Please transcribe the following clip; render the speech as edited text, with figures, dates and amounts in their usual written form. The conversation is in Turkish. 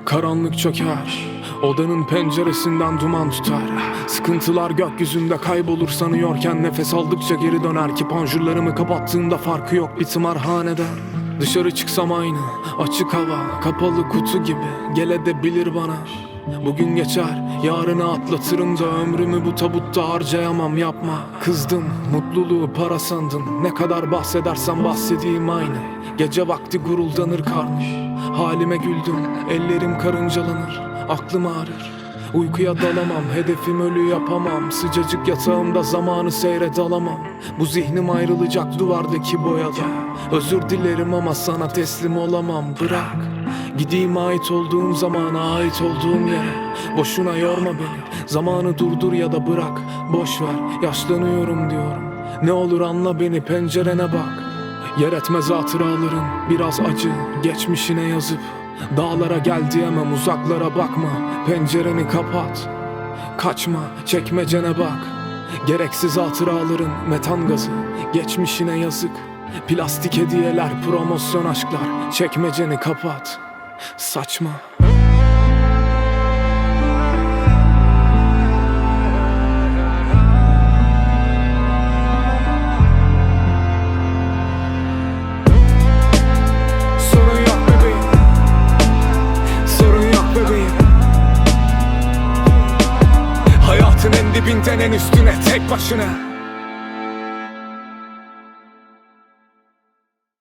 Karanlık çöker, odanın penceresinden duman tutar. Sıkıntılar gökyüzünde kaybolur sanıyorken nefes aldıkça geri döner ki panjurlarımı kapattığımda farkı yok bir tımarhaneden. Dışarı çıksam aynı, açık hava, kapalı kutu gibi gelebilir bana. Bugün geçer, yarını atlatırım da ömrümü bu tabutta harcayamam, yapma. Kızdım, mutluluğu para sandın, ne kadar bahsedersem bahsedeyim aynı. Gece vakti guruldanır karnım, halime güldüm, ellerim karıncalanır, aklım ağrır. Uykuya dalamam, hedefim ölü yapamam. Sıcacık yatağımda zamanı seyret alamam. Bu zihnim ayrılacak duvardaki boyada. Özür dilerim ama sana teslim olamam, bırak. Gideyim ait olduğum zamana, ait olduğum yere. Boşuna yorma beni, zamanı durdur ya da bırak. Boş ver, yaşlanıyorum diyorum. Ne olur anla beni, pencerene bak. Yer etmez hatıraların, biraz acı geçmişine yazıp. Dağlara gel diyemem, uzaklara bakma. Pencereni kapat, kaçma, çekmecene bak. Gereksiz hatıraların metan gazı, geçmişine yazık. Plastik hediyeler, promosyon aşklar. Çekmeceni kapat, saçma. Hayatın en dibinden en üstüne tek başına.